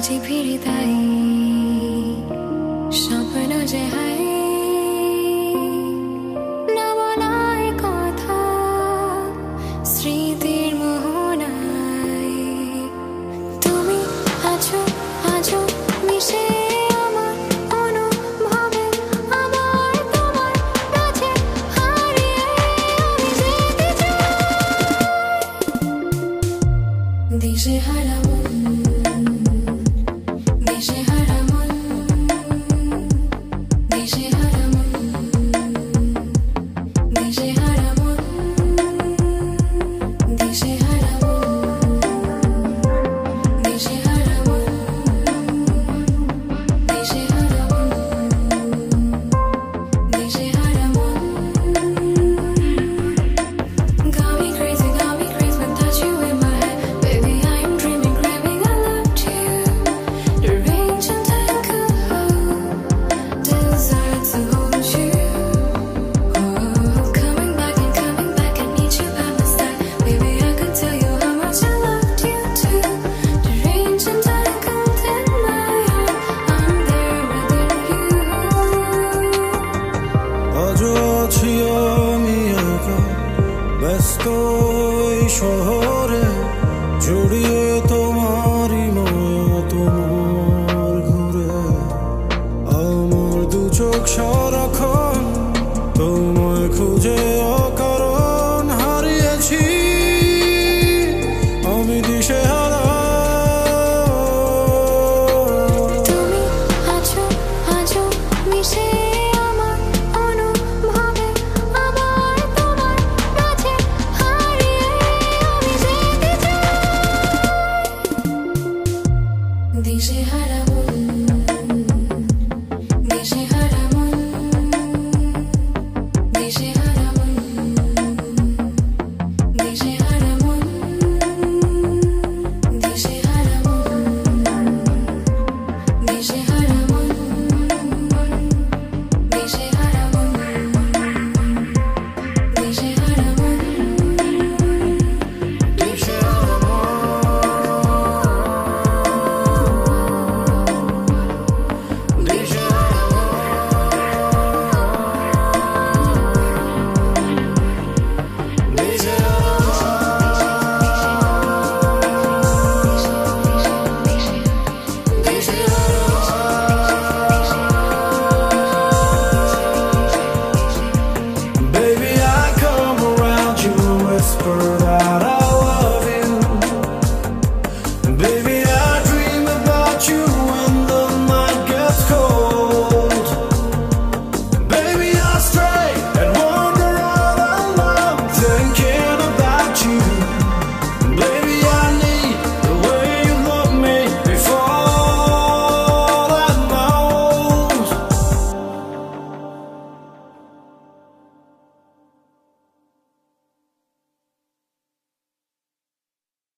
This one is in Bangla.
খুঁজে ফিরে তাই স্বপ্ন যে হাই না বলাই কথা স্মৃতির মোহনায় তুমি আছো আছো মিশে আমার অনুভবে আমার তোমার কাছে হারিয়ে আমি যেতে চাই দিশে হারা ব্যস্ত এই শহরে জড়িয়ে তোমারই মায়া তোমার ঘুরে আমার দু চোখ সারাক্ষণ তোমায় খুঁজে অকারণ হারিয়েছি আমি দিশেহারা তুমি আছো আছো মিশে আমার অনুভবে আমার তোমার কাছে হারিয়ে আমি যেতে চাই দিশেহারা